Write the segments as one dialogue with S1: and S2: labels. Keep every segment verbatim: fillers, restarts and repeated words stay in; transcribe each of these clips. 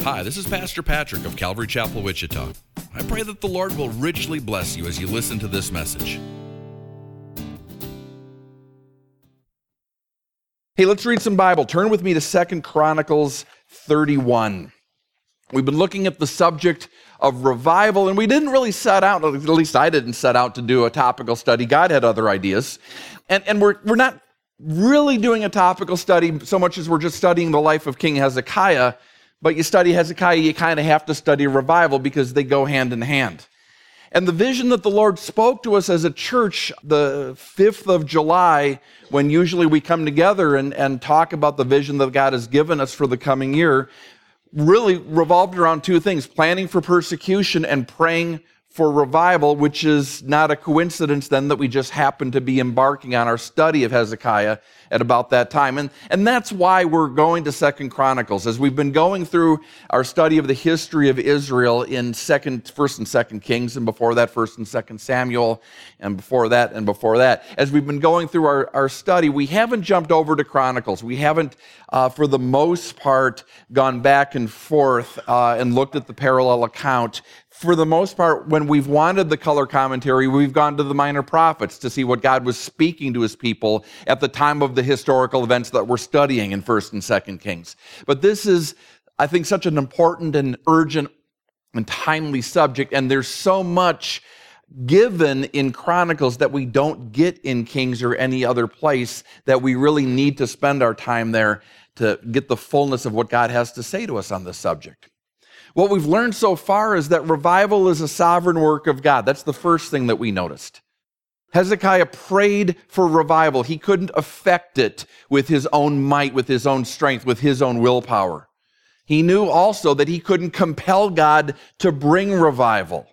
S1: Hi, this is Pastor Patrick of Calvary Chapel, Wichita. I pray that the Lord will richly bless you as you listen to this message.
S2: Hey, let's read some Bible. Turn with me to Second Chronicles thirty-one. We've been looking at the subject of revival, and we didn't really set out, at least I didn't set out to do a topical study. God had other ideas. And, and we're, we're not really doing a topical study so much as we're just studying the life of King Hezekiah. But you study Hezekiah, you kind of have to study revival because they go hand in hand. And the vision that the Lord spoke to us as a church the fifth of July, when usually we come together and, and talk about the vision that God has given us for the coming year, really revolved around two things: planning for persecution and praying for revival, which is not a coincidence then that we just happen to be embarking on our study of Hezekiah at about that time. And, and that's why we're going to Second Chronicles. As we've been going through our study of the history of Israel in second, First and Second Kings, and before that, First and Second Samuel, and before that, and before that. As we've been going through our, our study, we haven't jumped over to Chronicles. We haven't, uh, for the most part, gone back and forth uh, and looked at the parallel account. For the most part, when we've wanted the color commentary, we've gone to the minor prophets to see what God was speaking to his people at the time of the historical events that we're studying in First and Second Kings. But this is, I think, such an important and urgent and timely subject, and there's so much given in Chronicles that we don't get in Kings or any other place that we really need to spend our time there to get the fullness of what God has to say to us on this subject. What we've learned so far is that revival is a sovereign work of God. That's the first thing that we noticed. Hezekiah prayed for revival. He couldn't affect it with his own might, with his own strength, with his own willpower. He knew also that he couldn't compel God to bring revival.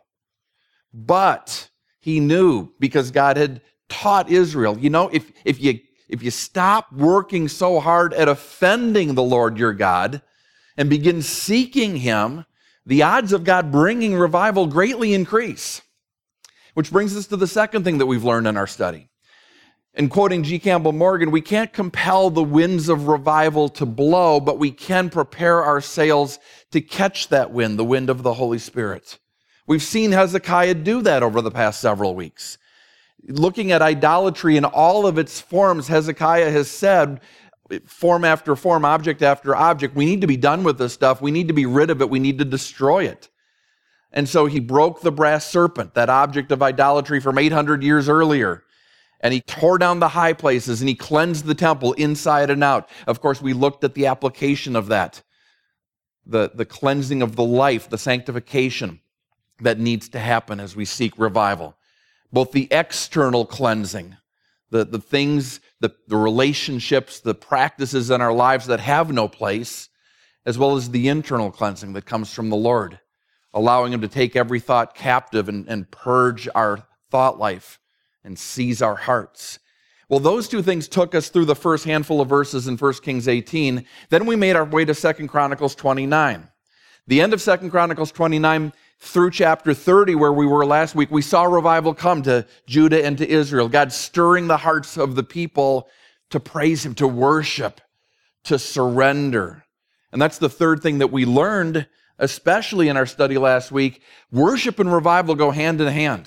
S2: But he knew, because God had taught Israel, you know, if, if you, if you stop working so hard at offending the Lord your God and begin seeking him, the odds of God bringing revival greatly increase. Which brings us to the second thing that we've learned in our study. In quoting G. Campbell Morgan, we can't compel the winds of revival to blow, but we can prepare our sails to catch that wind, the wind of the Holy Spirit. We've seen Hezekiah do that over the past several weeks. Looking at idolatry in all of its forms, Hezekiah has said, form after form, object after object, we need to be done with this stuff. We need to be rid of it. We need to destroy it. And so he broke the brass serpent, that object of idolatry from eight hundred years earlier. And he tore down the high places and he cleansed the temple inside and out. Of course, we looked at the application of that, the, the cleansing of the life, the sanctification that needs to happen as we seek revival. Both the external cleansing, The, the things, the, the relationships, the practices in our lives that have no place, as well as the internal cleansing that comes from the Lord, allowing him to take every thought captive and, and purge our thought life and seize our hearts. Well, those two things took us through the first handful of verses in First Kings eighteen. Then we made our way to Second Chronicles twenty-nine. The end of Second Chronicles twenty-nine through chapter thirty, where we were last week, we saw revival come to Judah and to Israel. God stirring the hearts of the people to praise him, to worship, to surrender. And that's the third thing that we learned, especially in our study last week. Worship and revival go hand in hand.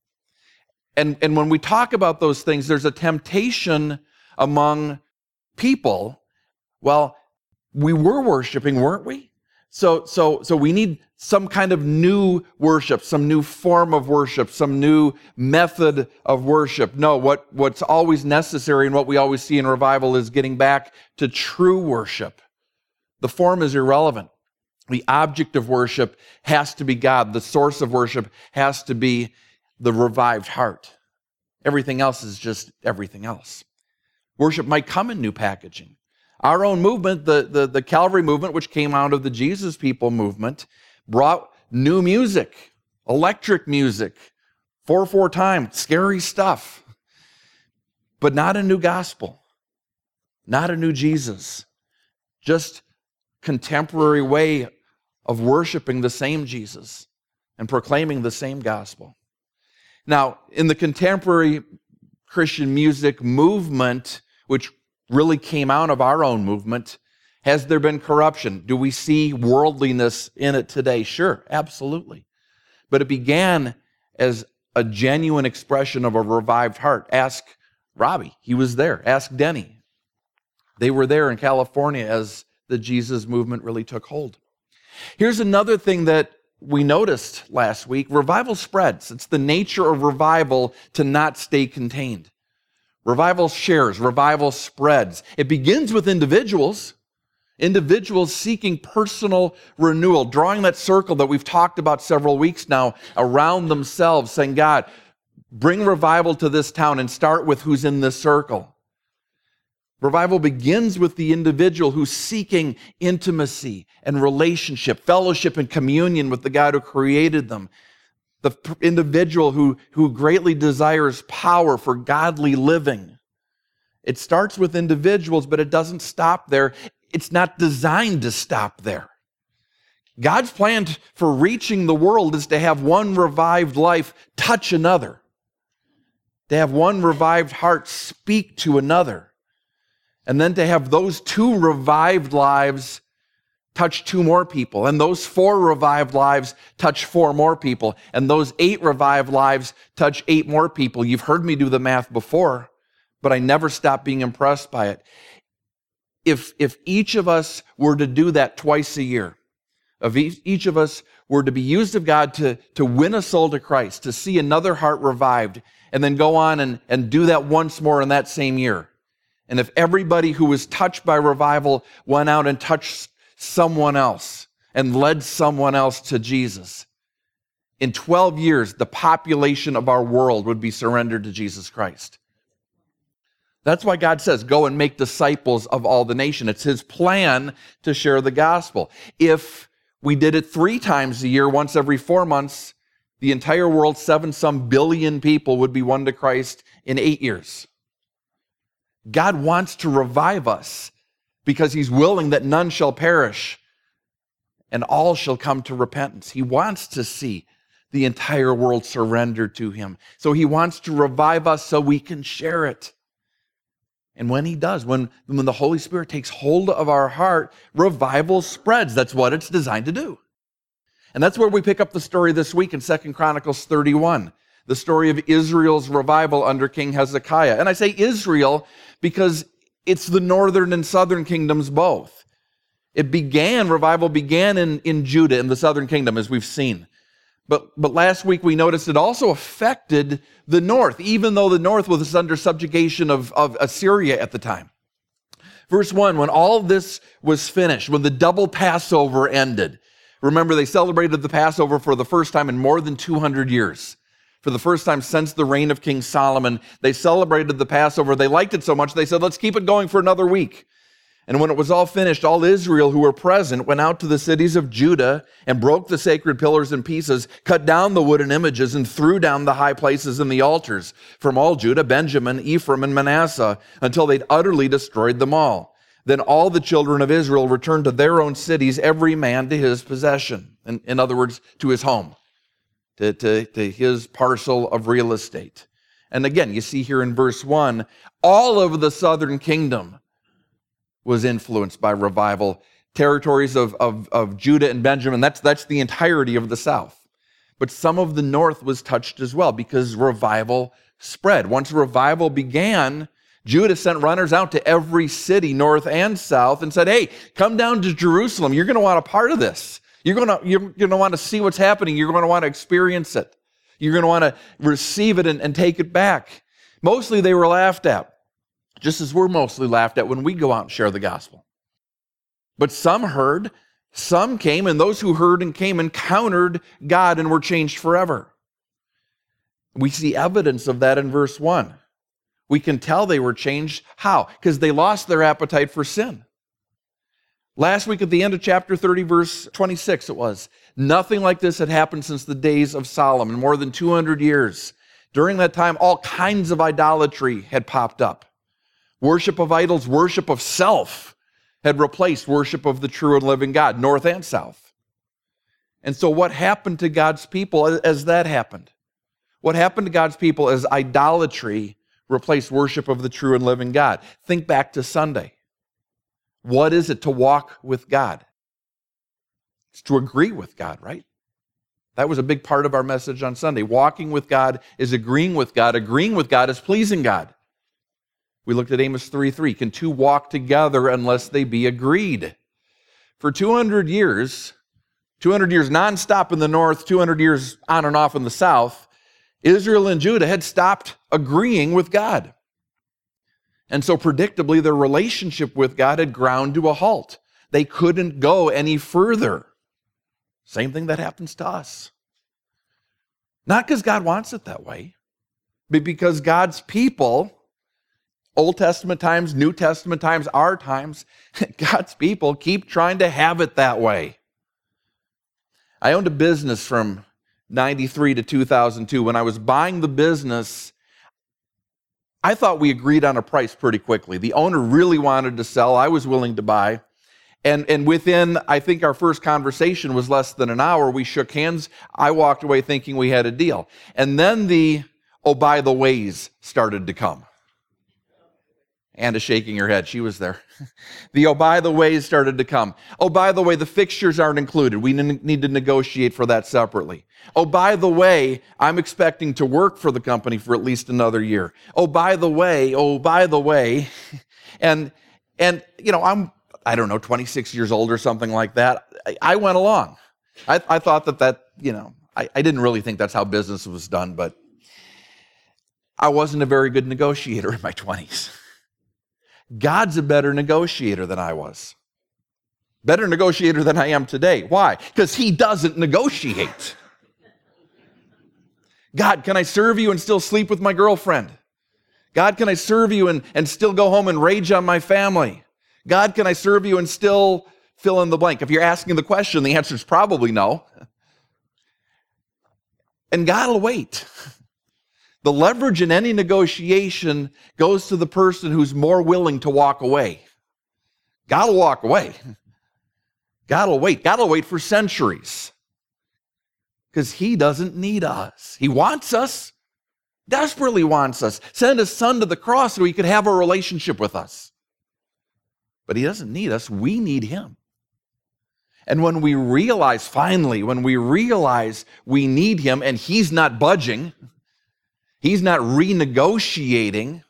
S2: And, and when we talk about those things, there's a temptation among people. Well, we were worshiping, weren't we? So, so, so we need some kind of new worship, some new form of worship, some new method of worship. No, what, what's always necessary and what we always see in revival is getting back to true worship. The form is irrelevant. The object of worship has to be God. The source of worship has to be the revived heart. Everything else is just everything else. Worship might come in new packaging. Our own movement, the, the, the Calvary movement, which came out of the Jesus People movement, brought new music, electric music, four four time, scary stuff, but not a new gospel, not a new Jesus, just contemporary way of worshiping the same Jesus and proclaiming the same gospel. Now, in the contemporary Christian music movement, which really came out of our own movement, Has there been corruption? Do we see worldliness in it today? Sure, absolutely. But it began as a genuine expression of a revived heart. Ask Robbie, he was there. Ask Denny. They were there in California as the Jesus movement really took hold. Here's another thing that we noticed last week. Revival spreads. It's the nature of revival to not stay contained. Revival shares, revival spreads. It begins with individuals, individuals seeking personal renewal, drawing that circle that we've talked about several weeks now around themselves, saying, God, bring revival to this town and start with who's in this circle. Revival begins with the individual who's seeking intimacy and relationship, fellowship and communion with the God who created them. The individual who, who greatly desires power for godly living. It starts with individuals, but it doesn't stop there. It's not designed to stop there. God's plan for reaching the world is to have one revived life touch another. To have one revived heart speak to another. And then to have those two revived lives touch two more people. And those four revived lives touch four more people. And those eight revived lives touch eight more people. You've heard me do the math before, but I never stop being impressed by it. If, if each of us were to do that twice a year, if each of us were to be used of God to, to win a soul to Christ, to see another heart revived, and then go on and, and do that once more in that same year, and if everybody who was touched by revival went out and touched someone else and led someone else to Jesus, in twelve years, the population of our world would be surrendered to Jesus Christ. That's why God says, go and make disciples of all the nation. It's his plan to share the gospel. If we did it three times a year, once every four months, the entire world, seven some billion people would be won to Christ in eight years. God wants to revive us because he's willing that none shall perish and all shall come to repentance. He wants to see the entire world surrender to him. So he wants to revive us so we can share it. And when he does, when, when the Holy Spirit takes hold of our heart, revival spreads. That's what it's designed to do. And that's where we pick up the story this week in Second Chronicles thirty-one. The story of Israel's revival under King Hezekiah. And I say Israel because it's the northern and southern kingdoms both. It began, revival began in, in Judah, in the southern kingdom, as we've seen. But, but last week we noticed it also affected the north, even though the north was under subjugation of, of Assyria at the time. Verse one, when all this was finished, when the double Passover ended, remember they celebrated the Passover for the first time in more than two hundred years. For the first time since the reign of King Solomon, they celebrated the Passover. They liked it so much, they said, let's keep it going for another week. And when it was all finished, all Israel who were present went out to the cities of Judah and broke the sacred pillars in pieces, cut down the wooden images, and threw down the high places and the altars from all Judah, Benjamin, Ephraim, and Manasseh, until they'd utterly destroyed them all. Then all the children of Israel returned to their own cities, every man to his possession. In, in other words, to his home. To, to, to his parcel of real estate. And again, you see here in verse one, all of the southern kingdom was influenced by revival. Territories of, of, of Judah and Benjamin, that's, that's the entirety of the south. But some of the north was touched as well because revival spread. Once revival began, Judah sent runners out to every city, north and south, and said, hey, come down to Jerusalem. You're going to want a part of this. You're going to, you're going to want to see what's happening. You're going to want to experience it. You're going to want to receive it and, and take it back. Mostly they were laughed at, just as we're mostly laughed at when we go out and share the gospel. But some heard, some came, and those who heard and came encountered God and were changed forever. We see evidence of that in verse one. We can tell they were changed. How? Because they lost their appetite for sin. Last week at the end of chapter thirty, verse twenty-six, it was, nothing like this had happened since the days of Solomon, more than two hundred years. During that time, all kinds of idolatry had popped up. Worship of idols, worship of self had replaced worship of the true and living God, north and south. And so what happened to God's people as that happened? What happened to God's people as idolatry replaced worship of the true and living God? Think back to Sunday. What is it to walk with God? It's to agree with God, right? That was a big part of our message on Sunday. Walking with God is agreeing with God. Agreeing with God is pleasing God. We looked at Amos three three. Can two walk together unless they be agreed? For two hundred years, two hundred years nonstop in the north, two hundred years on and off in the south, Israel and Judah had stopped agreeing with God. And so predictably, their relationship with God had ground to a halt. They couldn't go any further. Same thing that happens to us. Not because God wants it that way, but because God's people, Old Testament times, New Testament times, our times, God's people keep trying to have it that way. I owned a business from ninety-three to two thousand two. When I was buying the business, I thought we agreed on a price pretty quickly. The owner really wanted to sell. I was willing to buy. And, and within, I think our first conversation was less than an hour. We shook hands. I walked away thinking we had a deal. And then the, oh, by the ways started to come. Anna shaking her head. She was there. The oh, by the ways started to come. Oh, by the way, the fixtures aren't included. We need to negotiate for that separately. Oh, by the way, I'm expecting to work for the company for at least another year. Oh, by the way, oh, by the way. And, and you know, I'm, I don't know, twenty-six years old or something like that. I, I went along. I, I thought that that, you know, I, I didn't really think that's how business was done, but I wasn't a very good negotiator in my twenties. God's a better negotiator than I was. Better negotiator than I am today. Why? Because he doesn't negotiate. God, can I serve you and still sleep with my girlfriend? God, can I serve you and, and still go home and rage on my family? God, can I serve you and still fill in the blank? If you're asking the question, the answer is probably no. And God will wait. The leverage in any negotiation goes to the person who's more willing to walk away. God will walk away. God will wait. God will wait for centuries. Because he doesn't need us. He wants us, desperately wants us. Send his son to the cross so he could have a relationship with us. But he doesn't need us. We need him. And when we realize, finally, when we realize we need him and he's not budging, he's not renegotiating,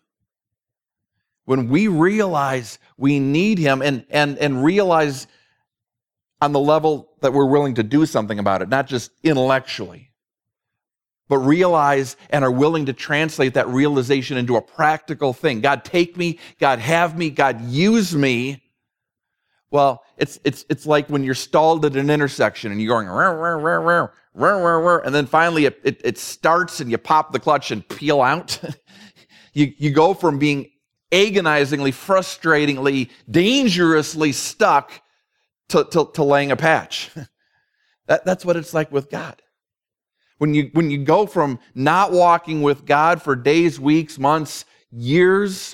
S2: when we realize we need him and, and, and realize on the level that we're willing to do something about it, not just intellectually, but realize and are willing to translate that realization into a practical thing. God, take me. God, have me. God, use me. Well, it's it's it's like when you're stalled at an intersection and you're going, rah, rah, rah, rah, rah, rah, rah, and then finally it, it, it starts and you pop the clutch and peel out. you, you go from being agonizingly, frustratingly, dangerously stuck to, to, to laying a patch. that, that's what it's like with God. When you, when you go from not walking with God for days, weeks, months, years,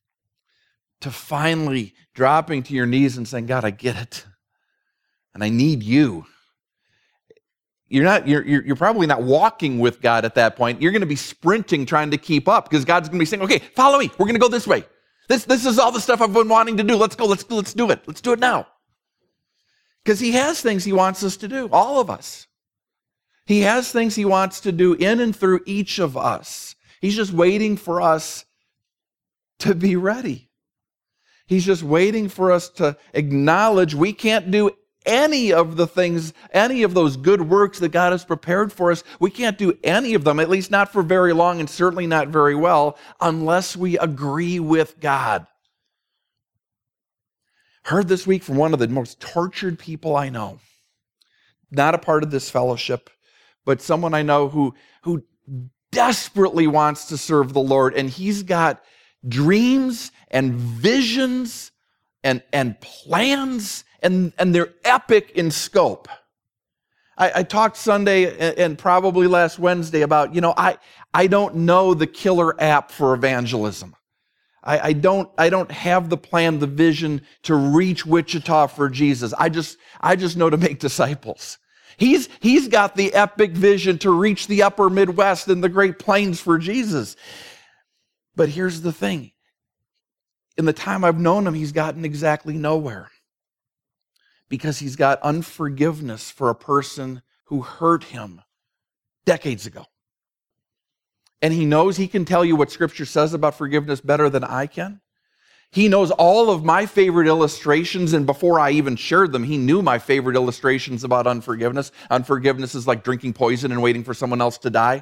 S2: to finally dropping to your knees and saying, God, I get it. And I need you. You're not, you're, you're, you're probably not walking with God at that point. You're going to be sprinting trying to keep up because God's going to be saying, okay, follow me. We're going to go this way. This, this is all the stuff I've been wanting to do. Let's go. Let's, let's do it. Let's do it now. Because he has things he wants us to do, all of us. He has things he wants to do in and through each of us. He's just waiting for us to be ready. He's just waiting for us to acknowledge we can't do any of the things, any of those good works that God has prepared for us. We can't do any of them, at least not for very long and certainly not very well, unless we agree with God. Heard this week from one of the most tortured people I know. Not a part of this fellowship, but someone I know who, who desperately wants to serve the Lord, and he's got dreams and visions and, and plans, and, and they're epic in scope. I, I talked Sunday and, and probably last Wednesday about, you know, I, I don't know the killer app for evangelism. I, I don't I don't have the plan, the vision to reach Wichita for Jesus. I just I just know to make disciples. He's, he's got the epic vision to reach the upper Midwest and the Great Plains for Jesus. But here's the thing. in the time I've known him, he's gotten exactly nowhere. Because he's got unforgiveness for a person who hurt him decades ago. And he knows he can tell you what Scripture says about forgiveness better than I can. He knows all of my favorite illustrations, and before I even shared them, he knew my favorite illustrations about unforgiveness. Unforgiveness is like drinking poison and waiting for someone else to die.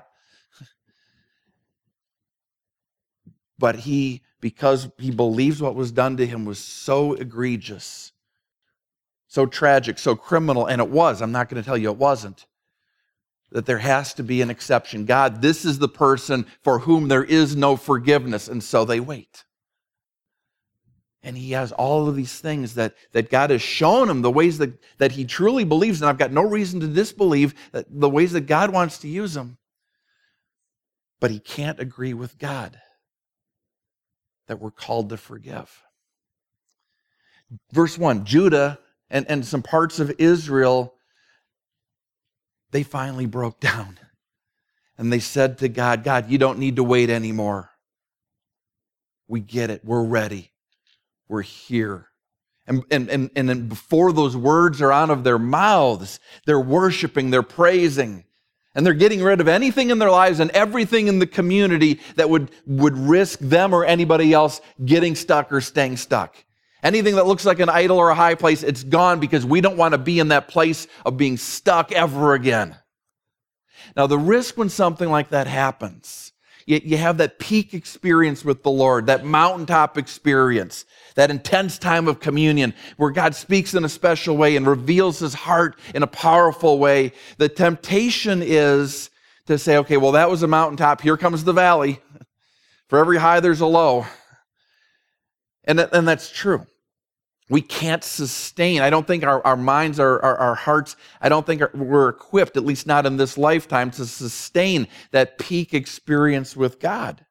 S2: But he, because he believes what was done to him was so egregious, so tragic, so criminal, and it was, I'm not going to tell you it wasn't, that there has to be an exception. God, this is the person for whom there is no forgiveness, and so they wait. And he has all of these things that, that God has shown him, the ways that, that he truly believes, and I've got no reason to disbelieve that the ways that God wants to use him. But he can't agree with God that we're called to forgive. Verse one, Judah and, and some parts of Israel, they finally broke down. And they said to God, God, you don't need to wait anymore. We get it. We're ready. We're here. And, and, and, and then before those words are out of their mouths, they're worshiping, they're praising, and they're getting rid of anything in their lives and everything in the community that would, would risk them or anybody else getting stuck or staying stuck. Anything that looks like an idol or a high place, it's gone because we don't want to be in that place of being stuck ever again. Now, the risk when something like that happens, you, you have that peak experience with the Lord, that mountaintop experience, that intense time of communion where God speaks in a special way and reveals his heart in a powerful way. The temptation is to say, okay, well, that was a mountaintop. Here comes the valley. For every high, there's a low. And, that, and that's true. We can't sustain. I don't think our, our minds, our, our, our hearts, I don't think are, we're equipped, at least not in this lifetime, to sustain that peak experience with God.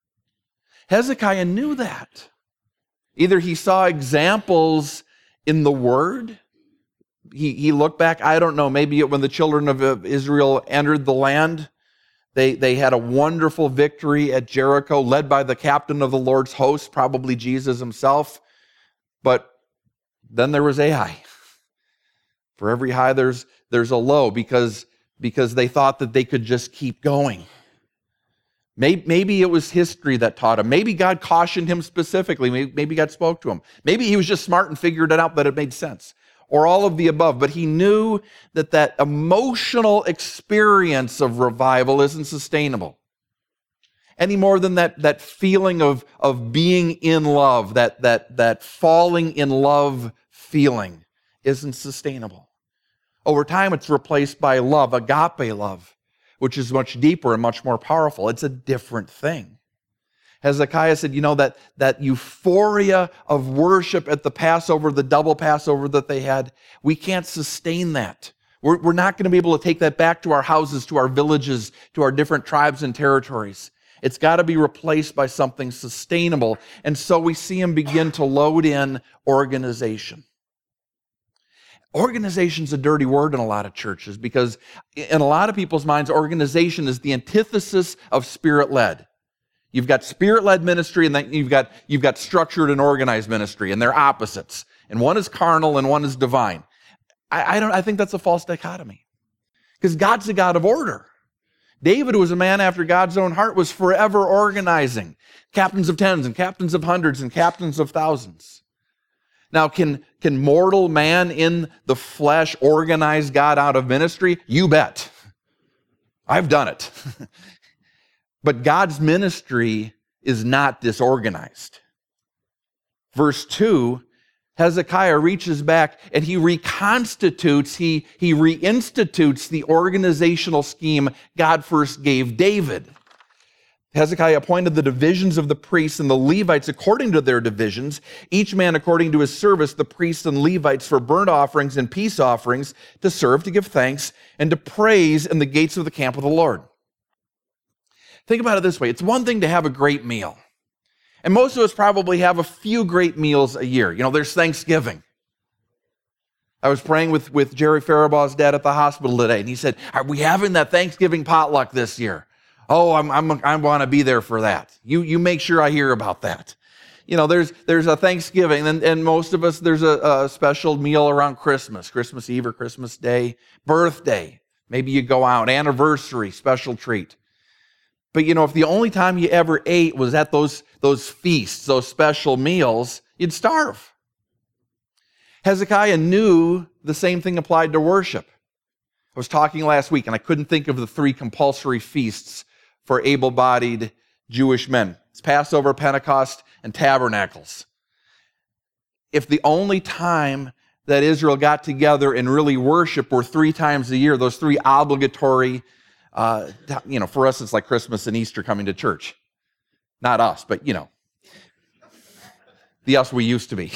S2: Hezekiah knew that. Either he saw examples in the Word. He, he looked back, I don't know, maybe when the children of Israel entered the land, they, they had a wonderful victory at Jericho, led by the captain of the Lord's host, probably Jesus himself. But then there was Ai. For every high, there's, there's a low, because, because they thought that they could just keep going. Maybe, maybe it was history that taught him. Maybe God cautioned him specifically. Maybe, maybe God spoke to him. Maybe he was just smart and figured it out that it made sense. Or all of the above. But he knew that that emotional experience of revival isn't sustainable. Any more than that, that feeling of, of being in love, that, that, that falling in love feeling isn't sustainable. Over time, it's replaced by love, agape love, which is much deeper and much more powerful. It's a different thing. Hezekiah said, you know, that, that euphoria of worship at the Passover, the double Passover that they had, we can't sustain that. We're, we're not going to be able to take that back to our houses, to our villages, to our different tribes and territories. It's got to be replaced by something sustainable. And so we see him begin to load in organization. Organization's a dirty word in a lot of churches because in a lot of people's minds, organization is the antithesis of spirit-led. You've got spirit-led ministry and then you've got, you've got structured and organized ministry, and they're opposites. And one is carnal and one is divine. I, I don't. I think that's a false dichotomy because God's a God of order. David, who was a man after God's own heart, was forever organizing. Captains of tens and captains of hundreds and captains of thousands. Now, can, can mortal man in the flesh organize God out of ministry? You bet. I've done it. But God's ministry is not disorganized. Verse two, Hezekiah reaches back and he reconstitutes, he, he reinstitutes the organizational scheme God first gave David. Hezekiah appointed the divisions of the priests and the Levites according to their divisions, each man according to his service, the priests and Levites for burnt offerings and peace offerings, to serve, to give thanks, and to praise in the gates of the camp of the Lord. Think about it this way. It's one thing to have a great meal. And most of us probably have a few great meals a year. You know, there's Thanksgiving. I was praying with, with Jerry Farabaw's dad at the hospital today, and he said, are we having that Thanksgiving potluck this year? Oh, I'm, I'm, I want to be there for that. You, you make sure I hear about that. you know, there's there's a Thanksgiving, and, and most of us, there's a, a special meal around Christmas, Christmas Eve or Christmas Day, birthday. Maybe you go out, anniversary, special treat. But, you know, if the only time you ever ate was at those, those feasts, those special meals, you'd starve. Hezekiah knew the same thing applied to worship. I was talking last week, and I couldn't think of the three compulsory feasts for able-bodied Jewish men. It's Passover, Pentecost, and Tabernacles. If the only time that Israel got together and really worship were three times a year, those three obligatory, uh, you know, for us it's like Christmas and Easter coming to church. Not us, but, you know, the us we used to be.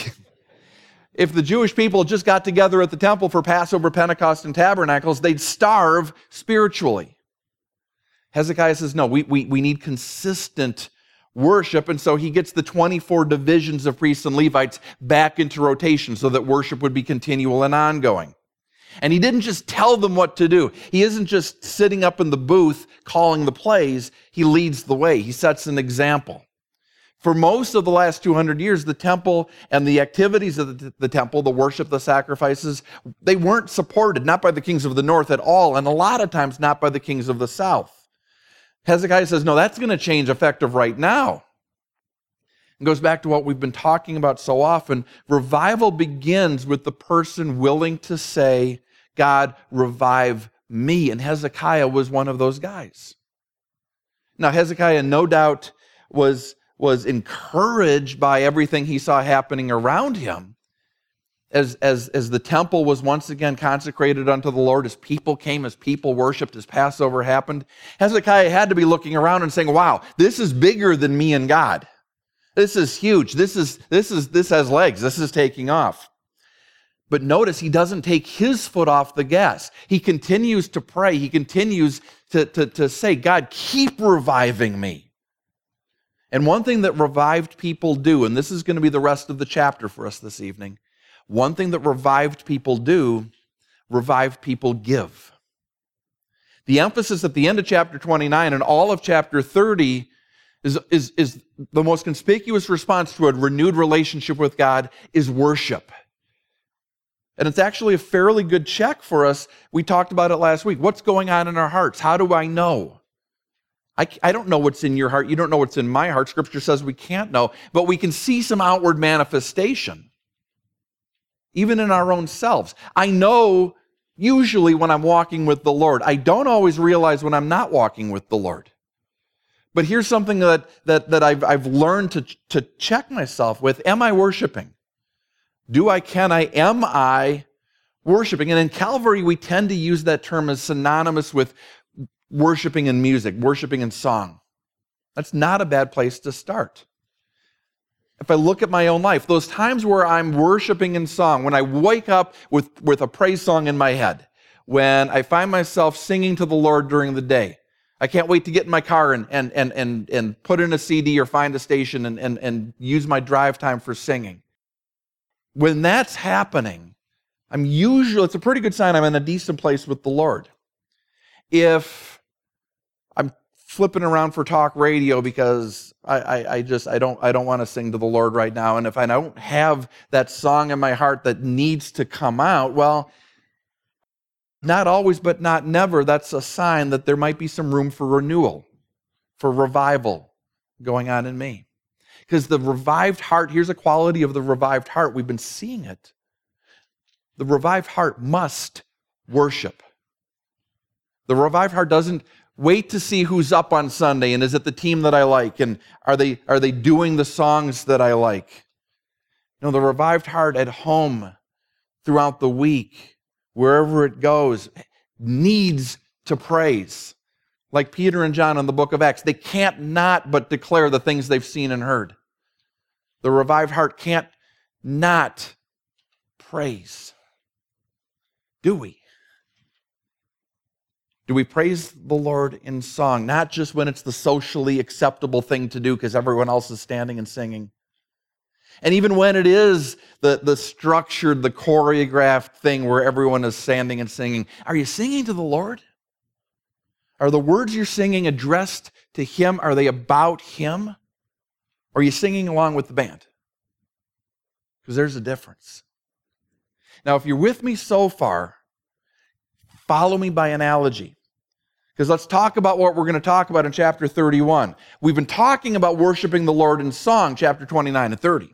S2: If the Jewish people just got together at the temple for Passover, Pentecost, and Tabernacles, they'd starve spiritually. Hezekiah says, no, we, we, we need consistent worship, and so he gets the twenty-four divisions of priests and Levites back into rotation so that worship would be continual and ongoing. And he didn't just tell them what to do. He isn't just sitting up in the booth calling the plays. He leads the way. He sets an example. For most of the last two hundred years, the temple and the activities of the, the temple, the worship, the sacrifices, they weren't supported, not by the kings of the north at all, and a lot of times not by the kings of the south. Hezekiah says, no, that's going to change effective right now. It goes back to what we've been talking about so often. Revival begins with the person willing to say, God, revive me. And Hezekiah was one of those guys. Now, Hezekiah no doubt was, was encouraged by everything he saw happening around him. As, as, as the temple was once again consecrated unto the Lord, as people came, as people worshiped, as Passover happened, Hezekiah had to be looking around and saying, wow, this is bigger than me and God. This is huge. This is, this is, this has legs. This is taking off. But notice he doesn't take his foot off the gas. He continues to pray. He continues to, to, to say, God, keep reviving me. And one thing that revived people do, and this is going to be the rest of the chapter for us this evening, one thing that revived people do, revived people give. The emphasis at the end of chapter twenty-nine and all of chapter thirty is, is, is the most conspicuous response to a renewed relationship with God is worship. And it's actually a fairly good check for us. We talked about it last week. What's going on in our hearts? How do I know? I, I don't know what's in your heart. You don't know what's in my heart. Scripture says we can't know, but we can see some outward manifestation. Even in our own selves. I know usually when I'm walking with the Lord. I don't always realize when I'm not walking with the Lord. But here's something that, that, that I've, I've learned to, to check myself with. Am I worshiping? Do I, can I, am I worshiping? And in Calvary, we tend to use that term as synonymous with worshiping in music, worshiping in song. That's not a bad place to start. If I look at my own life, those times where I'm worshiping in song, when I wake up with, with a praise song in my head, when I find myself singing to the Lord during the day, I can't wait to get in my car and, and, and, and, and put in a C D or find a station and, and, and use my drive time for singing. When that's happening, I'm usually, it's a pretty good sign I'm in a decent place with the Lord. If I'm flipping around for talk radio because I, I, I just I don't I don't want to sing to the Lord right now, and if I don't have that song in my heart that needs to come out, well, not always, but not never, that's a sign that there might be some room for renewal, for revival going on in me. Because the revived heart, here's a quality of the revived heart, we've been seeing it. The revived heart must worship. The revived heart doesn't wait to see who's up on Sunday and is it the team that I like and are they are they doing the songs that I like. No, the revived heart at home throughout the week, wherever it goes, needs to praise. Like Peter and John in the book of Acts, they can't not but declare the things they've seen and heard. The revived heart can't not praise. Do we? Do we praise the Lord in song? Not just when it's the socially acceptable thing to do because everyone else is standing and singing. And even when it is the, the structured, the choreographed thing where everyone is standing and singing, are you singing to the Lord? Are the words you're singing addressed to Him? Are they about Him? Or are you singing along with the band? Because there's a difference. Now, if you're with me so far, follow me by analogy. Because let's talk about what we're going to talk about in chapter thirty-one. We've been talking about worshiping the Lord in song, chapter twenty-nine and thirty.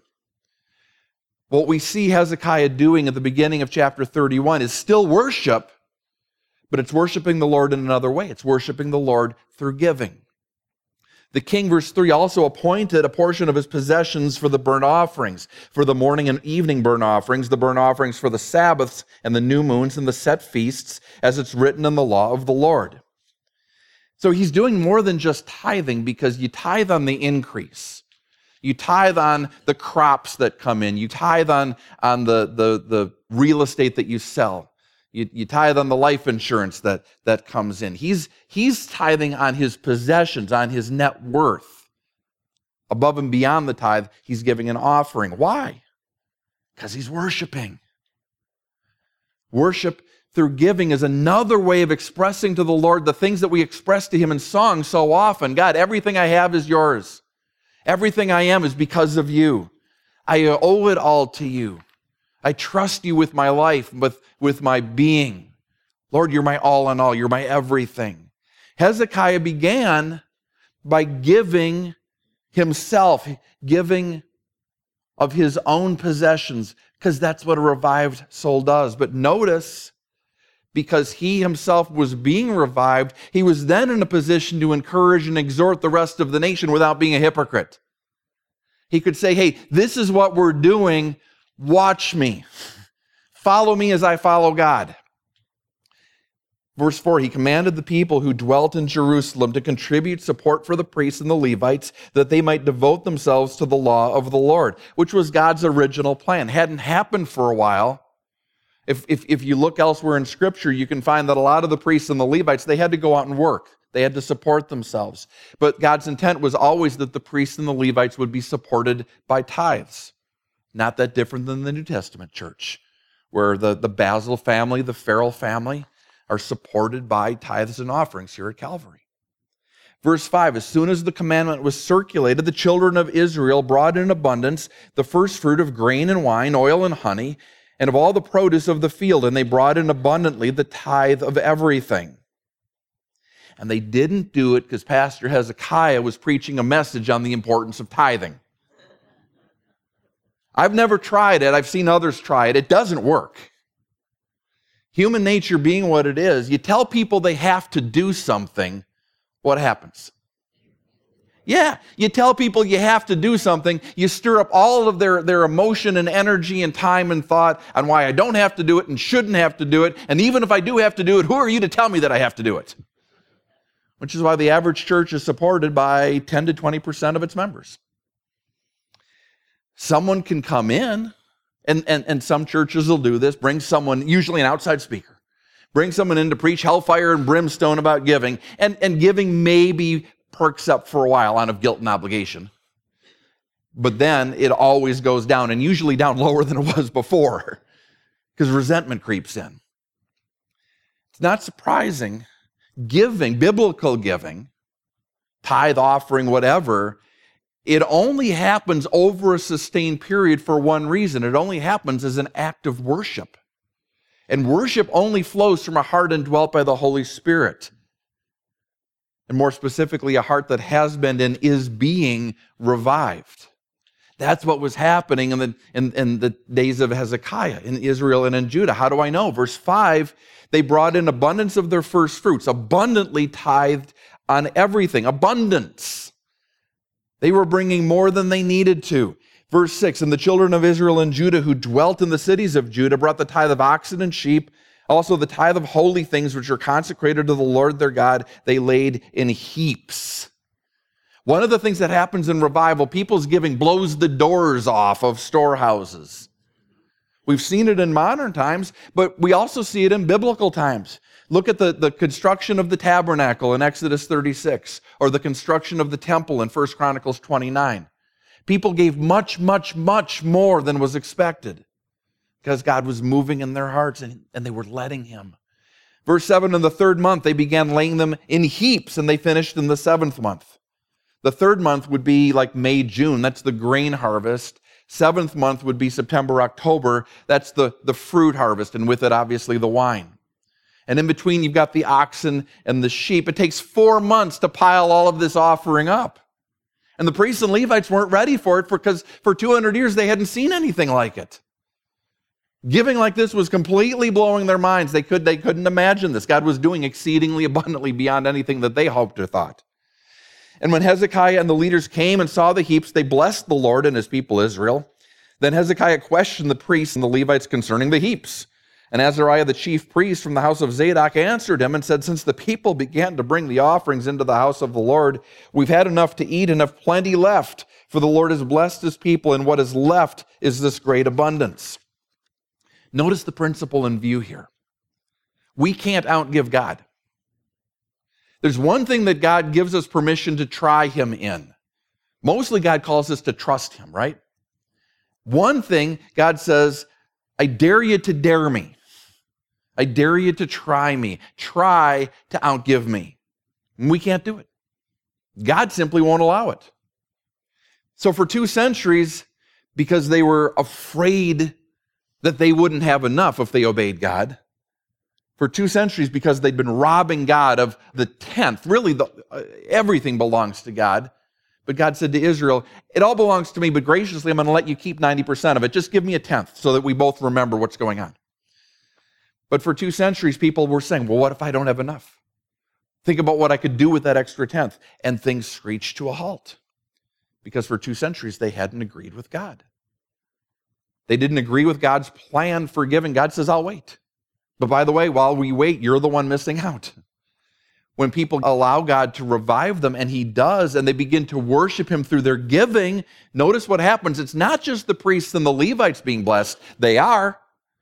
S2: What we see Hezekiah doing at the beginning of chapter thirty-one is still worship, but it's worshiping the Lord in another way. It's worshiping the Lord through giving. The king, verse three, also appointed a portion of his possessions for the burnt offerings, for the morning and evening burnt offerings, the burnt offerings for the Sabbaths and the new moons and the set feasts, as it's written in the law of the Lord. So he's doing more than just tithing, because you tithe on the increase. You tithe on the crops that come in. You tithe on, on the, the, the real estate that you sell. You, you tithe on the life insurance that, that comes in. He's, he's tithing on his possessions, on his net worth. Above and beyond the tithe, he's giving an offering. Why? Because he's worshiping. Worship through giving is another way of expressing to the Lord the things that we express to him in song so often. God, everything I have is yours. Everything I am is because of you. I owe it all to you. I trust you with my life, with, with my being. Lord, you're my all in all. You're my everything. Hezekiah began by giving himself, giving of his own possessions, because that's what a revived soul does. But notice, because he himself was being revived, he was then in a position to encourage and exhort the rest of the nation without being a hypocrite. He could say, hey, this is what we're doing. Watch me. Follow me as I follow God. Verse four, he commanded the people who dwelt in Jerusalem to contribute support for the priests and the Levites, that they might devote themselves to the law of the Lord, which was God's original plan. Hadn't happened for a while. If, if, if you look elsewhere in Scripture, you can find that a lot of the priests and the Levites, they had to go out and work. They had to support themselves. But God's intent was always that the priests and the Levites would be supported by tithes. Not that different than the New Testament church, where the, the Basil family, the Farrell family, are supported by tithes and offerings here at Calvary. Verse five, as soon as the commandment was circulated, the children of Israel brought in abundance the first fruit of grain and wine, oil and honey, and of all the produce of the field, and they brought in abundantly the tithe of everything. And they didn't do it because Pastor Hezekiah was preaching a message on the importance of tithing. I've never tried it. I've seen others try it. It doesn't work. Human nature being what it is, you tell people they have to do something, what happens? Yeah, you tell people you have to do something, you stir up all of their, their emotion and energy and time and thought on why I don't have to do it and shouldn't have to do it, and even if I do have to do it, who are you to tell me that I have to do it? Which is why the average church is supported by ten to twenty percent of its members. Someone can come in, and, and, and some churches will do this, bring someone, usually an outside speaker, bring someone in to preach hellfire and brimstone about giving, and, and giving maybe perks up for a while out of guilt and obligation. But then it always goes down, and usually down lower than it was before, because resentment creeps in. It's not surprising. Giving, biblical giving, tithe, offering, whatever, it only happens over a sustained period for one reason. It only happens as an act of worship. And worship only flows from a heart indwelt by the Holy Spirit. And more specifically, a heart that has been and is being revived. That's what was happening in the, in, in the days of Hezekiah, in Israel and in Judah. How do I know? Verse five, they brought in abundance of their first fruits, abundantly tithed on everything. Abundance. They were bringing more than they needed to. Verse six, and the children of Israel and Judah who dwelt in the cities of Judah brought the tithe of oxen and sheep, also the tithe of holy things which are consecrated to the Lord their God, they laid in heaps. One of the things that happens in revival, people's giving blows the doors off of storehouses. We've seen it in modern times, but we also see it in biblical times. Look at the, the construction of the tabernacle in Exodus thirty-six, or the construction of the temple in First Chronicles twenty-nine. People gave much, much, much more than was expected because God was moving in their hearts and, and they were letting him. Verse seven, in the third month, they began laying them in heaps, and they finished in the seventh month. The third month would be like May, June. That's the grain harvest. Seventh month would be September, October. That's the, the fruit harvest, and with it, obviously, the wine. And in between, you've got the oxen and the sheep. It takes four months to pile all of this offering up. And the priests and Levites weren't ready for it because for two hundred years, they hadn't seen anything like it. Giving like this was completely blowing their minds. They, could, they couldn't imagine this. God was doing exceedingly abundantly beyond anything that they hoped or thought. And when Hezekiah and the leaders came and saw the heaps, they blessed the Lord and his people Israel. Then Hezekiah questioned the priests and the Levites concerning the heaps. And Azariah, the chief priest from the house of Zadok, answered him and said, since the people began to bring the offerings into the house of the Lord, we've had enough to eat and have plenty left, for the Lord has blessed his people, and what is left is this great abundance. Notice the principle in view here. We can't outgive God. There's one thing that God gives us permission to try him in. Mostly God calls us to trust him, right? One thing, God says, I dare you to dare me. I dare you to try me. Try to outgive me. And we can't do it. God simply won't allow it. So for two centuries, because they were afraid that they wouldn't have enough if they obeyed God, for two centuries, because they'd been robbing God of the tenth, really the, uh, everything belongs to God. But God said to Israel, it all belongs to me, but graciously I'm going to let you keep ninety percent of it. Just give me a tenth so that we both remember what's going on. But for two centuries, people were saying, well, what if I don't have enough? Think about what I could do with that extra tenth. And things screeched to a halt. Because for two centuries, they hadn't agreed with God. They didn't agree with God's plan for giving. God says, I'll wait. But by the way, while we wait, you're the one missing out. When people allow God to revive them, and he does, and they begin to worship him through their giving, notice what happens. It's not just the priests and the Levites being blessed. They are.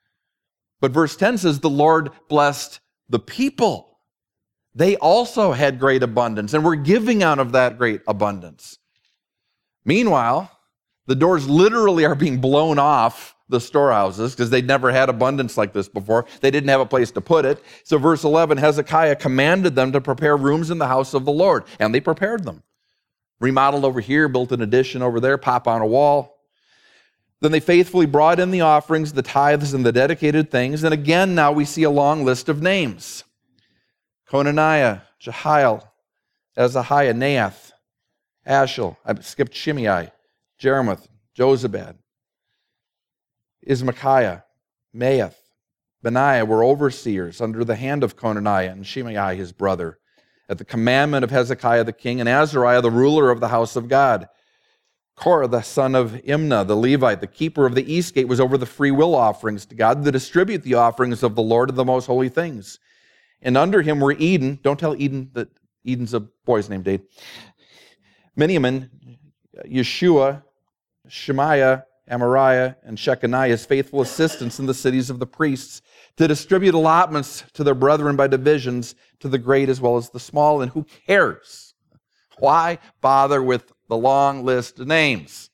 S2: But verse ten says, the Lord blessed the people. They also had great abundance, and were giving out of that great abundance. Meanwhile, the doors literally are being blown off the storehouses because they'd never had abundance like this before. They didn't have a place to put it. So verse eleven, Hezekiah commanded them to prepare rooms in the house of the Lord, and they prepared them. Remodeled over here, built an addition over there, pop on a wall. Then they faithfully brought in the offerings, the tithes, and the dedicated things. And again, now we see a long list of names. Conaniah, Jehiel, Azahiah, Naath, Ashel, I skipped Shimei, Jeremoth, Jozabad, Ismachiah, Maath, Benaiah were overseers under the hand of Conaniah and Shimei his brother, at the commandment of Hezekiah the king, and Azariah the ruler of the house of God. Korah the son of Imnah, the Levite, the keeper of the east gate, was over the free will offerings to God, to distribute the offerings of the Lord of the most holy things. And under him were Eden, don't tell Eden that Eden's a boy's name, Dave. Miniamin, Yeshua, Shemaiah, Amariah, and Shechaniah's faithful assistants in the cities of the priests, to distribute allotments to their brethren by divisions, to the great as well as the small. And who cares? Why bother with the long list of names?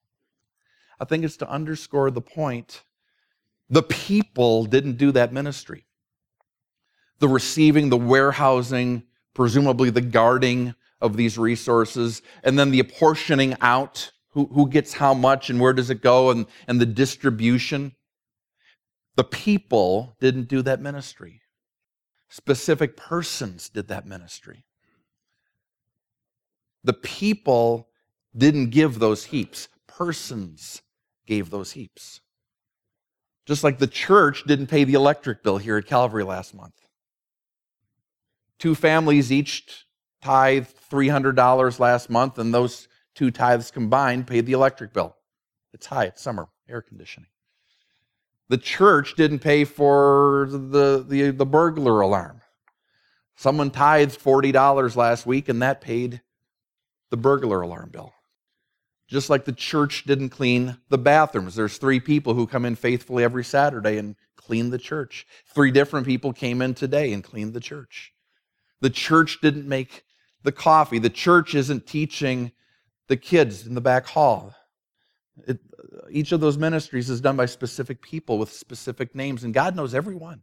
S2: I think it's to underscore the point. The people didn't do that ministry. The receiving, the warehousing, presumably the guarding of these resources, and then the apportioning out, who, who gets how much and where does it go, and, and the distribution. The people didn't do that ministry. Specific persons did that ministry. The people didn't give those heaps. Persons gave those heaps. Just like the church didn't pay the electric bill here at Calvary last month. Two families each tithed three hundred dollars last month, and those two tithes combined paid the electric bill. It's high, it's summer, air conditioning. The church didn't pay for the, the, the burglar alarm. Someone tithed forty dollars last week, and that paid the burglar alarm bill. Just like the church didn't clean the bathrooms. There's three people who come in faithfully every Saturday and clean the church. Three different people came in today and cleaned the church. The church didn't make the coffee. The church isn't teaching the kids in the back hall. It, each of those ministries is done by specific people with specific names, and God knows every one.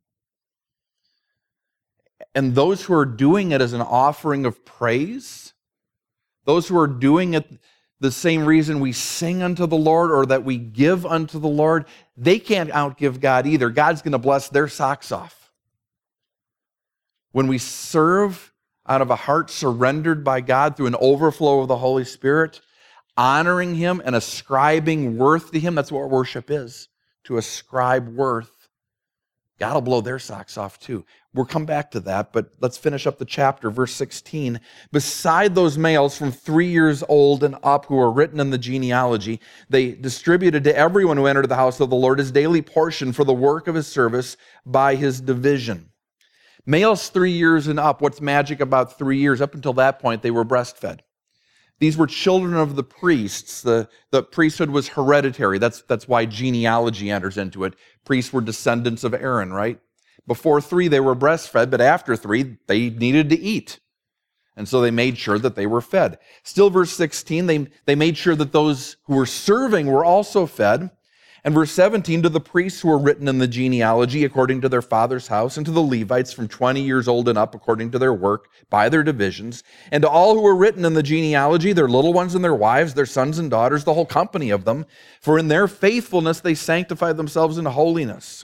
S2: And those who are doing it as an offering of praise, those who are doing it the same reason we sing unto the Lord or that we give unto the Lord, they can't outgive God either. God's going to bless their socks off. When we serve out of a heart surrendered by God through an overflow of the Holy Spirit, honoring Him and ascribing worth to Him, that's what worship is, to ascribe worth. God will blow their socks off too. We'll come back to that, but let's finish up the chapter, verse sixteen. Beside those males from three years old and up who are written in the genealogy, they distributed to everyone who entered the house of the Lord his daily portion for the work of his service by his division. Males three years and up, what's magic about three years? Up until that point, they were breastfed. These were children of the priests. The, the priesthood was hereditary. That's, that's why genealogy enters into it. Priests were descendants of Aaron, right? Before three, they were breastfed, but after three, they needed to eat. And so they made sure that they were fed. Still, verse sixteen, they, they made sure that those who were serving were also fed. And verse seventeen, to the priests who were written in the genealogy according to their father's house, and to the Levites from twenty years old and up according to their work by their divisions, and to all who were written in the genealogy, their little ones and their wives, their sons and daughters, the whole company of them, for in their faithfulness they sanctified themselves in holiness.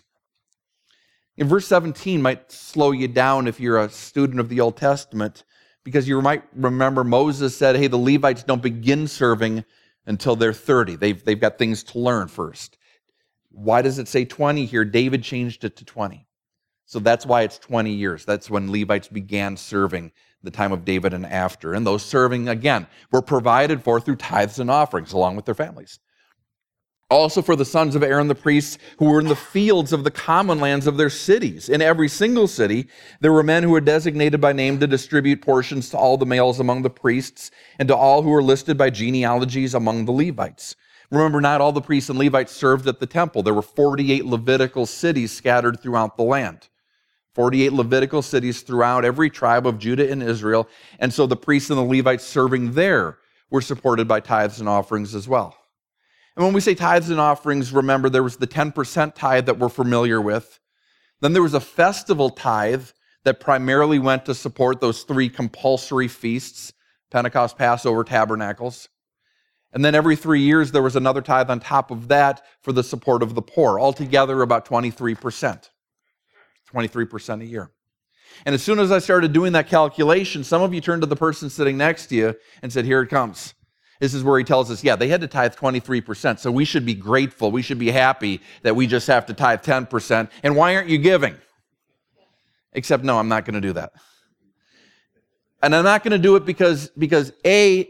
S2: In verse seventeen might slow you down if you're a student of the Old Testament, because you might remember Moses said, hey, the Levites don't begin serving until they're thirty. They've, they've got things to learn first. Why does it say twenty here? David changed it to twenty. So that's why it's twenty years. That's when Levites began serving, the time of David and after. And those serving, again, were provided for through tithes and offerings along with their families. Also for the sons of Aaron the priests who were in the fields of the common lands of their cities. In every single city, there were men who were designated by name to distribute portions to all the males among the priests and to all who were listed by genealogies among the Levites. Remember, not all the priests and Levites served at the temple. There were forty-eight Levitical cities scattered throughout the land. forty-eight Levitical cities throughout every tribe of Judah and Israel. And so the priests and the Levites serving there were supported by tithes and offerings as well. And when we say tithes and offerings, remember there was the ten percent tithe that we're familiar with. Then there was a festival tithe that primarily went to support those three compulsory feasts, Pentecost, Passover, Tabernacles. And then every three years, there was another tithe on top of that for the support of the poor. Altogether, about twenty-three percent. twenty-three percent a year. And as soon as I started doing that calculation, some of you turned to the person sitting next to you and said, here it comes. This is where he tells us, yeah, they had to tithe twenty-three percent, so we should be grateful. We should be happy that we just have to tithe ten percent. And why aren't you giving? Except, no, I'm not going to do that. And I'm not going to do it because, because A,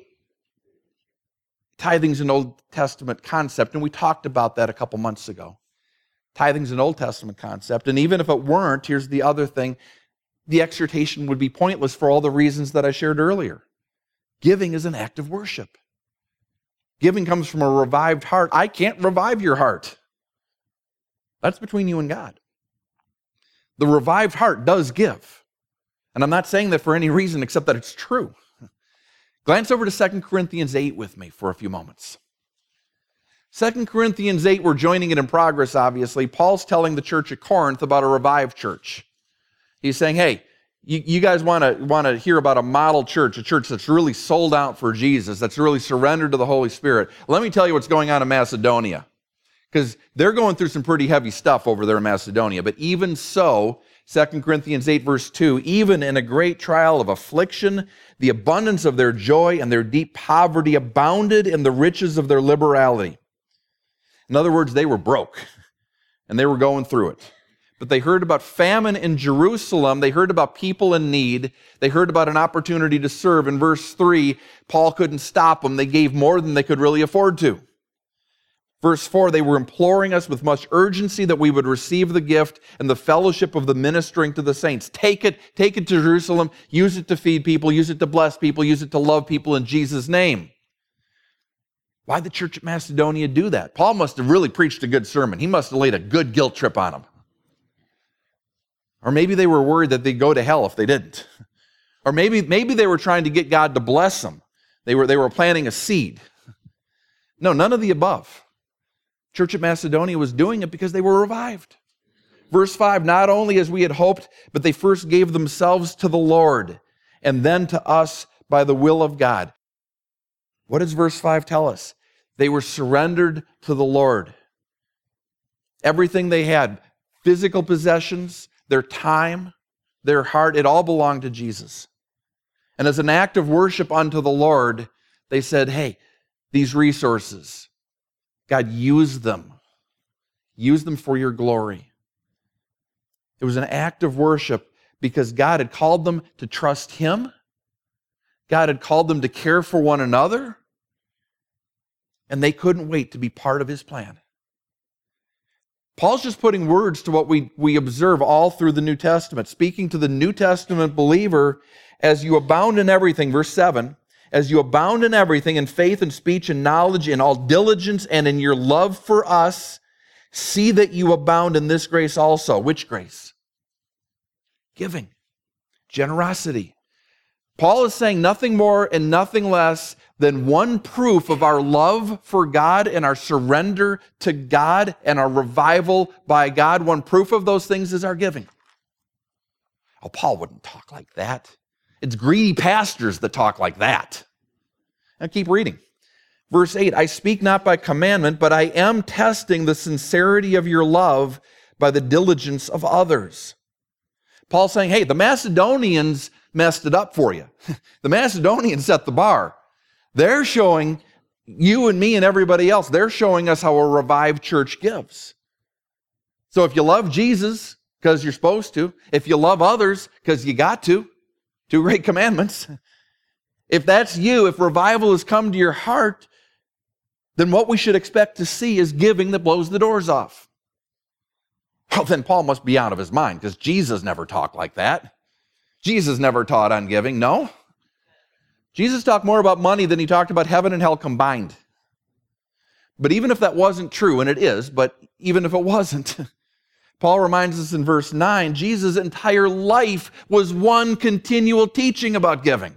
S2: tithing's an Old Testament concept, and we talked about that a couple months ago. Tithing's an Old Testament concept, and even if it weren't, here's the other thing, the exhortation would be pointless for all the reasons that I shared earlier. Giving is an act of worship. Giving comes from a revived heart. I can't revive your heart. That's between you and God. The revived heart does give. And I'm not saying that for any reason except that it's true. Glance over to Second Corinthians eight with me for a few moments. Second Corinthians eight, we're joining it in progress, obviously. Paul's telling the church at Corinth about a revived church. He's saying, hey, you, you guys want to want to hear about a model church, a church that's really sold out for Jesus, that's really surrendered to the Holy Spirit. Let me tell you what's going on in Macedonia. Because they're going through some pretty heavy stuff over there in Macedonia. But even so, Second Corinthians eight, verse two, even in a great trial of affliction, the abundance of their joy and their deep poverty abounded in the riches of their liberality. In other words, they were broke, and they were going through it. But they heard about famine in Jerusalem. They heard about people in need. They heard about an opportunity to serve. In verse three, Paul couldn't stop them. They gave more than they could really afford to. Verse four, they were imploring us with much urgency that we would receive the gift and the fellowship of the ministering to the saints. Take it, take it to Jerusalem, use it to feed people, use it to bless people, use it to love people in Jesus' name. Why did the church at Macedonia do that? Paul must have really preached a good sermon. He must have laid a good guilt trip on them. Or maybe they were worried that they'd go to hell if they didn't. Or maybe, maybe they were trying to get God to bless them. They were, they were planting a seed. No, none of the above. Church at Macedonia was doing it because they were revived. Verse five, not only as we had hoped, but they first gave themselves to the Lord and then to us by the will of God. What does verse five tell us? They were surrendered to the Lord. Everything they had, physical possessions, their time, their heart, it all belonged to Jesus. And as an act of worship unto the Lord, they said, hey, these resources, God, use them. Use them for your glory. It was an act of worship because God had called them to trust Him. God had called them to care for one another. And they couldn't wait to be part of His plan. Paul's just putting words to what we, we observe all through the New Testament, speaking to the New Testament believer, as you abound in everything, verse seven, as you abound in everything, in faith and speech and knowledge, in all diligence and in your love for us, see that you abound in this grace also. Which grace? Giving. Generosity. Paul is saying nothing more and nothing less than one proof of our love for God and our surrender to God and our revival by God. One proof of those things is our giving. Oh, Paul wouldn't talk like that. It's greedy pastors that talk like that. Now keep reading. Verse eight, I speak not by commandment, but I am testing the sincerity of your love by the diligence of others. Paul's saying, hey, the Macedonians messed it up for you. The Macedonians set the bar. They're showing you and me and everybody else, they're showing us how a revived church gives. So if you love Jesus, because you're supposed to, if you love others, because you got to, two great commandments, if that's you, if revival has come to your heart, then what we should expect to see is giving that blows the doors off. Well, then Paul must be out of his mind, because Jesus never talked like that. Jesus never taught on giving, no. Jesus talked more about money than he talked about heaven and hell combined. But even if that wasn't true, and it is, but even if it wasn't, Paul reminds us in verse nine, Jesus' entire life was one continual teaching about giving.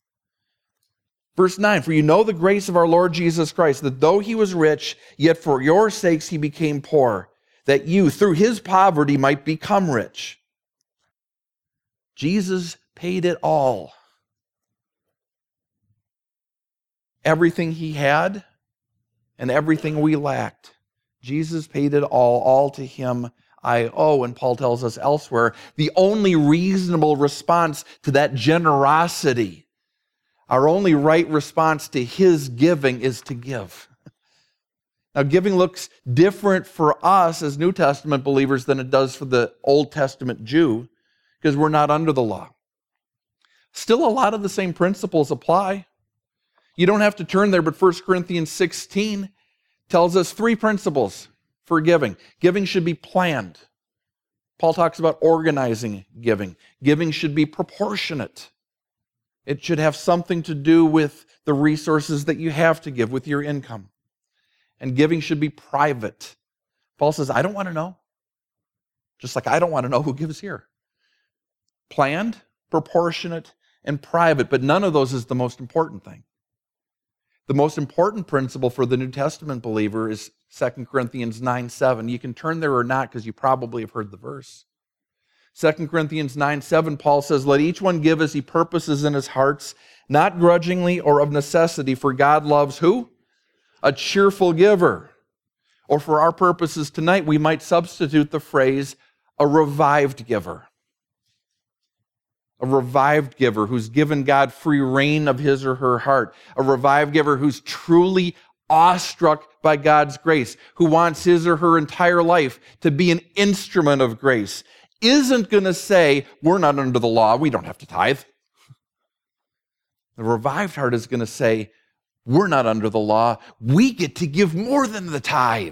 S2: Verse nine, for you know the grace of our Lord Jesus Christ, that though he was rich, yet for your sakes he became poor, that you, through his poverty, might become rich. Jesus paid it all. Everything he had and everything we lacked. Jesus paid it all. All to him I owe. And Paul tells us elsewhere, the only reasonable response to that generosity, our only right response to his giving is to give. Now, giving looks different for us as New Testament believers than it does for the Old Testament Jew, because we're not under the law. Still, a lot of the same principles apply. You don't have to turn there, but First Corinthians sixteen tells us three principles for giving. Giving should be planned. Paul talks about organizing giving. Giving should be proportionate. It should have something to do with the resources that you have to give, with your income. And giving should be private. Paul says, I don't want to know. Just like I don't want to know who gives here. Planned, proportionate, and private, but none of those is the most important thing. The most important principle for the New Testament believer is Second Corinthians nine seven. You can turn there or not because you probably have heard the verse. Second Corinthians nine seven, Paul says, let each one give as he purposes in his hearts, not grudgingly or of necessity, for God loves who? A cheerful giver. Or for our purposes tonight, we might substitute the phrase, a revived giver. A revived giver who's given God free rein of his or her heart. A revived giver who's truly awestruck by God's grace, who wants his or her entire life to be an instrument of grace, isn't going to say, we're not under the law, we don't have to tithe. The revived heart is going to say, we're not under the law, we get to give more than the tithe.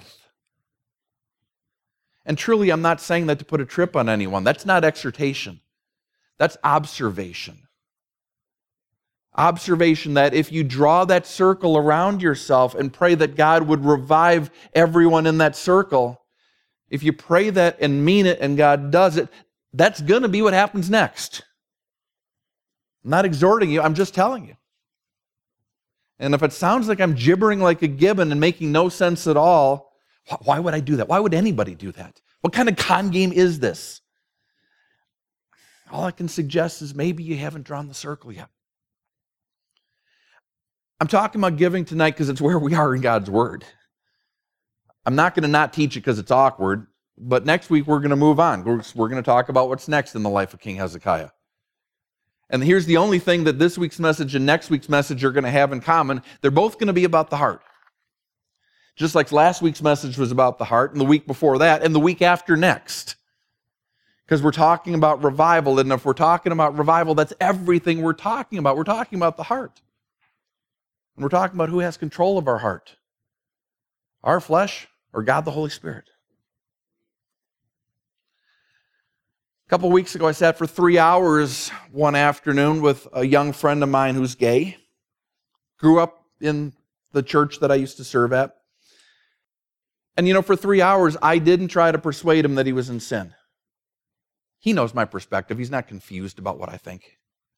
S2: And truly, I'm not saying that to put a trip on anyone. That's not exhortation. That's observation. Observation that if you draw that circle around yourself and pray that God would revive everyone in that circle, if you pray that and mean it and God does it, that's going to be what happens next. I'm not exhorting you, I'm just telling you. And if it sounds like I'm gibbering like a gibbon and making no sense at all, why would I do that? Why would anybody do that? What kind of con game is this? All I can suggest is maybe you haven't drawn the circle yet. I'm talking about giving tonight because it's where we are in God's Word. I'm not going to not teach it because it's awkward, but next week we're going to move on. We're, we're going to talk about what's next in the life of King Hezekiah. And here's the only thing that this week's message and next week's message are going to have in common. They're both going to be about the heart. Just like last week's message was about the heart, and the week before that, and the week after next. Because we're talking about revival, and if we're talking about revival, that's everything we're talking about. We're talking about the heart. And we're talking about who has control of our heart. Our flesh or God the Holy Spirit. A couple weeks ago, I sat for three hours one afternoon with a young friend of mine who's gay. Grew up in the church that I used to serve at. And you know, for three hours, I didn't try to persuade him that he was in sin. He knows my perspective. He's not confused about what I think.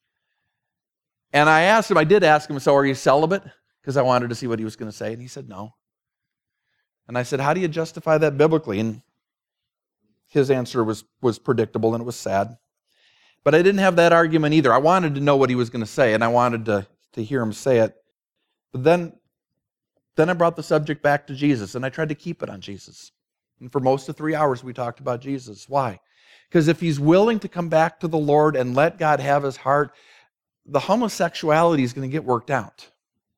S2: And I asked him, I did ask him, so are you celibate? Because I wanted to see what he was going to say. And he said, no. And I said, how do you justify that biblically? And his answer was, was predictable and it was sad. But I didn't have that argument either. I wanted to know what he was going to say, and I wanted to, to hear him say it. But then Then I brought the subject back to Jesus, and I tried to keep it on Jesus. And for most of three hours, we talked about Jesus. Why? Because if he's willing to come back to the Lord and let God have his heart, the homosexuality is going to get worked out.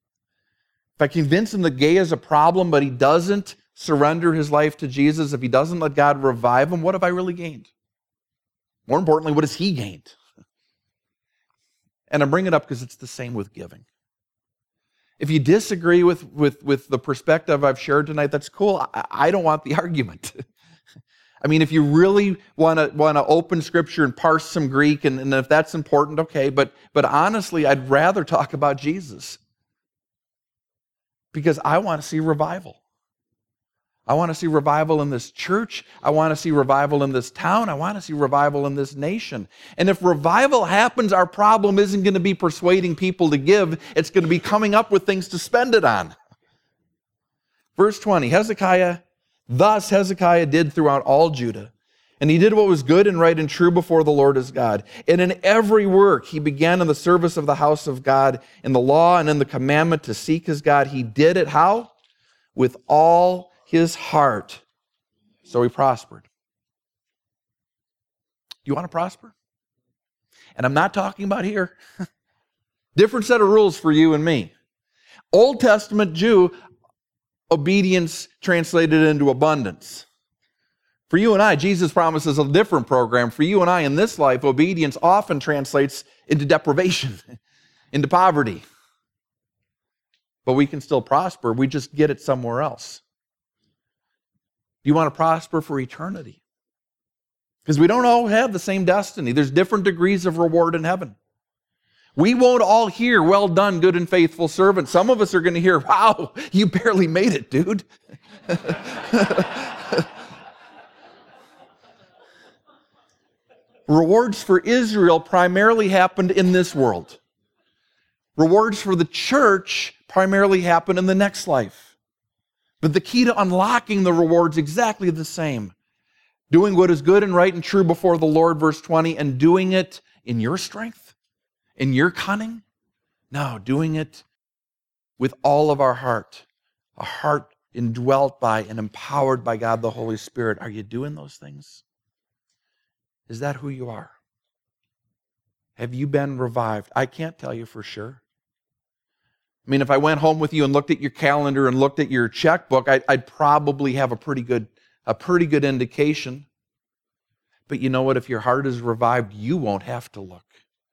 S2: If I convince him that gay is a problem, but he doesn't surrender his life to Jesus, if he doesn't let God revive him, what have I really gained? More importantly, what has he gained? And I bring it up because it's the same with giving. If you disagree with, with, with the perspective I've shared tonight, that's cool. I, I don't want the argument. I mean, if you really want to want to open Scripture and parse some Greek, and, and if that's important, okay. But, but honestly, I'd rather talk about Jesus. Because I want to see revival. I want to see revival in this church. I want to see revival in this town. I want to see revival in this nation. And if revival happens, our problem isn't going to be persuading people to give. It's going to be coming up with things to spend it on. Verse twenty, Hezekiah, thus Hezekiah did throughout all Judah. And he did what was good and right and true before the Lord his God. And in every work he began in the service of the house of God, in the law and in the commandment to seek his God. He did it how? With all his heart. So he prospered. You want to prosper? And I'm not talking about here. Different set of rules for you and me. Old Testament Jew, obedience translated into abundance. For you and I, Jesus promises a different program. For you and I in this life, obedience often translates into deprivation, into poverty. But we can still prosper. We just get it somewhere else. Do you want to prosper for eternity? Because we don't all have the same destiny. There's different degrees of reward in heaven. We won't all hear, well done, good and faithful servant. Some of us are going to hear, wow, you barely made it, dude. Rewards for Israel primarily happened in this world. Rewards for the church primarily happen in the next life. But the key to unlocking the rewards is exactly the same. Doing what is good and right and true before the Lord, verse twenty, and doing it in your strength, in your cunning. No, doing it with all of our heart, a heart indwelt by and empowered by God the Holy Spirit. Are you doing those things? Is that who you are? Have you been revived? I can't tell you for sure. I mean, if I went home with you and looked at your calendar and looked at your checkbook, I, I'd probably have a pretty good, a pretty good indication. But you know what? If your heart is revived, you won't have to look.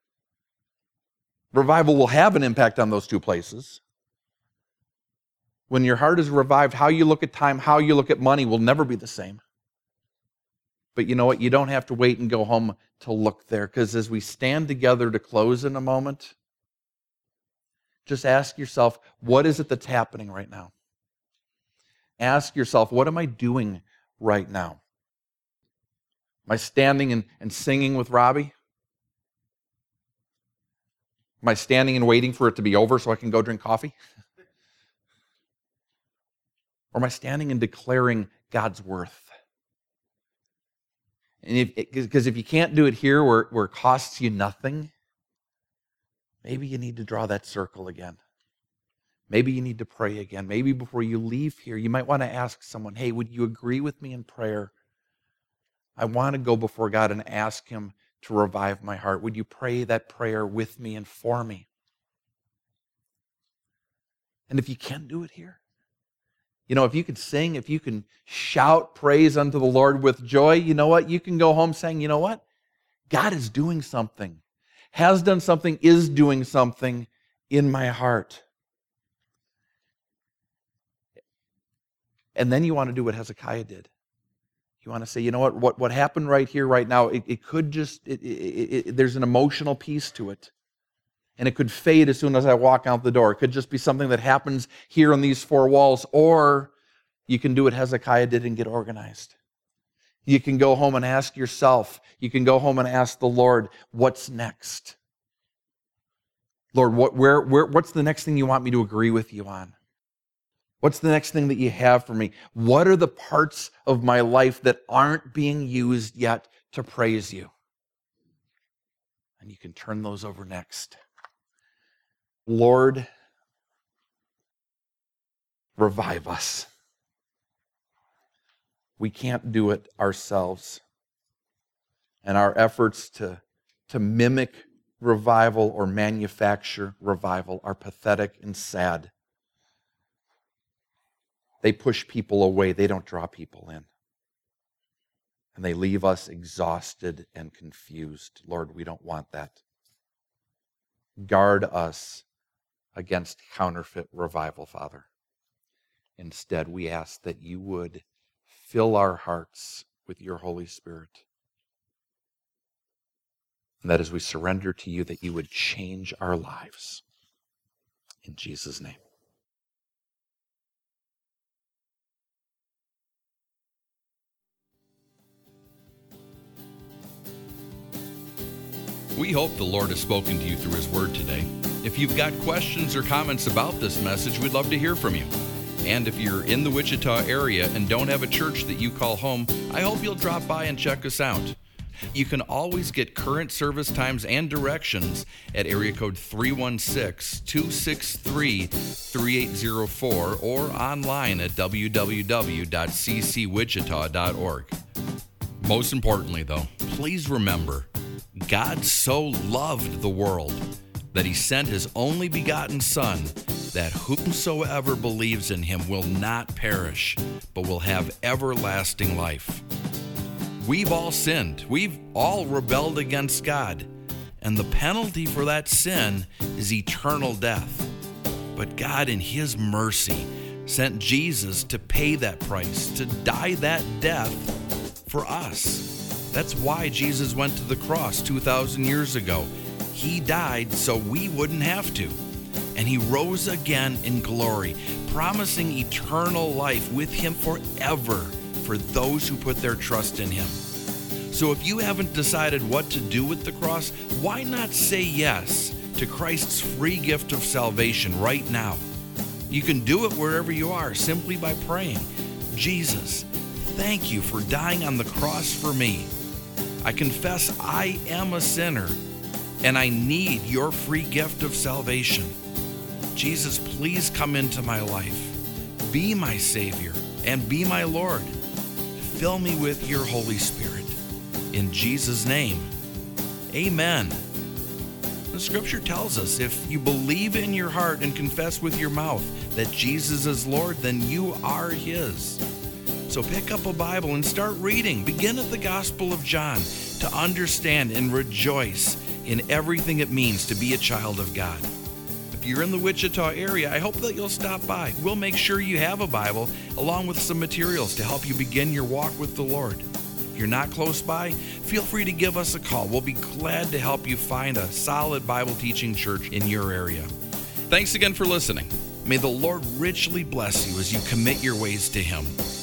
S2: Revival will have an impact on those two places. When your heart is revived, how you look at time, how you look at money will never be the same. But you know what? You don't have to wait and go home to look there, because as we stand together to close in a moment, just ask yourself, what is it that's happening right now? Ask yourself, what am I doing right now? Am I standing and, and singing with Robbie? Am I standing and waiting for it to be over so I can go drink coffee? Or am I standing and declaring God's worth? And if, because if you can't do it here where, where it costs you nothing, maybe you need to draw that circle again. Maybe you need to pray again. Maybe before you leave here, you might want to ask someone, hey, would you agree with me in prayer? I want to go before God and ask him to revive my heart. Would you pray that prayer with me and for me? And if you can do it here, you know, if you can sing, if you can shout praise unto the Lord with joy, you know what? You can go home saying, you know what? God is doing something, has done something, is doing something in my heart. And then you want to do what Hezekiah did. You want to say, you know what, what, what happened right here, right now, it, it could just, it, it, it, there's an emotional piece to it. And it could fade as soon as I walk out the door. It could just be something that happens here on these four walls. Or you can do what Hezekiah did and get organized. You can go home and ask yourself, you can go home and ask the Lord, what's next? Lord, what, where, where, what's the next thing you want me to agree with you on? What's the next thing that you have for me? What are the parts of my life that aren't being used yet to praise you? And you can turn those over next. Lord, revive us. We can't do it ourselves. And our efforts to, to mimic revival or manufacture revival are pathetic and sad. They push people away. They don't draw people in. And they leave us exhausted and confused. Lord, we don't want that. Guard us against counterfeit revival, Father. Instead, we ask that you would fill our hearts with your Holy Spirit. And that as we surrender to you, that you would change our lives. In Jesus' name.
S1: We hope the Lord has spoken to you through His Word today. If you've got questions or comments about this message, we'd love to hear from you. And if you're in the Wichita area and don't have a church that you call home, I hope you'll drop by and check us out. You can always get current service times and directions at area code three one six, two six three, three eight zero four or online at w w w dot c c wichita dot org. Most importantly, though, please remember, God so loved the world that He sent His only begotten Son, that whomsoever believes in Him will not perish, but will have everlasting life. We've all sinned. We've all rebelled against God. And the penalty for that sin is eternal death. But God, in His mercy, sent Jesus to pay that price, to die that death for us. That's why Jesus went to the cross two thousand years ago. He died so we wouldn't have to. And He rose again in glory, promising eternal life with Him forever for those who put their trust in Him. So if you haven't decided what to do with the cross, why not say yes to Christ's free gift of salvation right now? You can do it wherever you are simply by praying, Jesus, thank you for dying on the cross for me. I confess I am a sinner and I need your free gift of salvation. Jesus, please come into my life. Be my Savior and be my Lord. Fill me with your Holy Spirit. In Jesus' name, amen. The scripture tells us if you believe in your heart and confess with your mouth that Jesus is Lord, then you are His. So pick up a Bible and start reading. Begin at the Gospel of John to understand and rejoice in everything it means to be a child of God. If you're in the Wichita area, I hope that you'll stop by. We'll make sure you have a Bible along with some materials to help you begin your walk with the Lord. If you're not close by, feel free to give us a call. We'll be glad to help you find a solid Bible teaching church in your area. Thanks again for listening. May the Lord richly bless you as you commit your ways to Him.